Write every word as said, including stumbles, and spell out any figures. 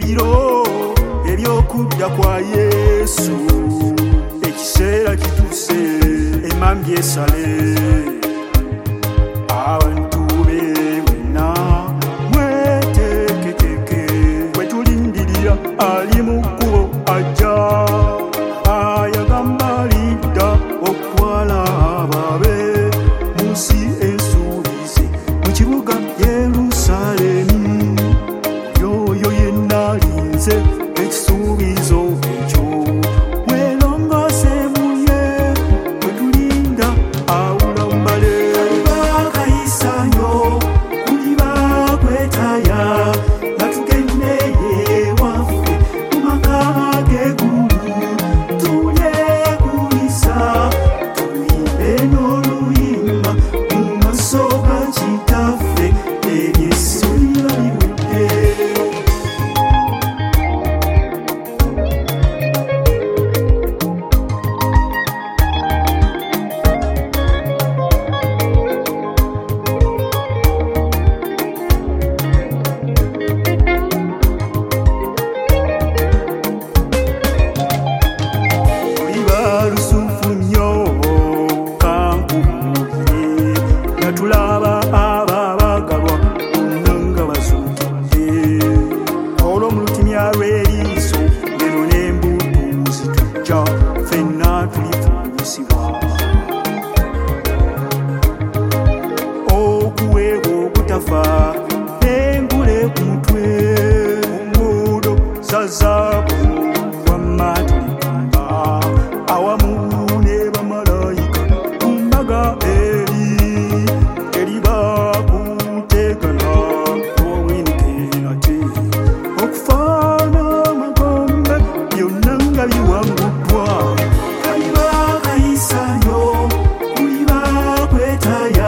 ebiro ebyokudda kwa Yesu ekiseera kituse emambye esale abantu be mwenna mweteketeke kwetulindirira ali mu kkubo ajja ayagamba lidda okwala ababe mu nsi ensuubize mu kibuga Yerusaalemi yoyo yenna alinze ekisuubizo ekyo mwelongose muye kwetulinda awula mbale bakayisanyo kuli bakwetaya natugendeye waffe mu maka g'eggulu tulyekulisa tuyimbe n'oluyimba mu maaso ga kitaffe ebyessuulira biwedde. Tulaba ababagalwa bonna nga bazuukidde olwo mu lutimya lw'eriiso ngero n'embuutu zitujja ffenna tulifuusibwa okuweebwa okutafa n'engule ku mutwe omuudo za zaabu wamma tulikumba awamu ne bamalayika ku mbaga biwanguddwa kali bakayisanyo kuli bakwetaya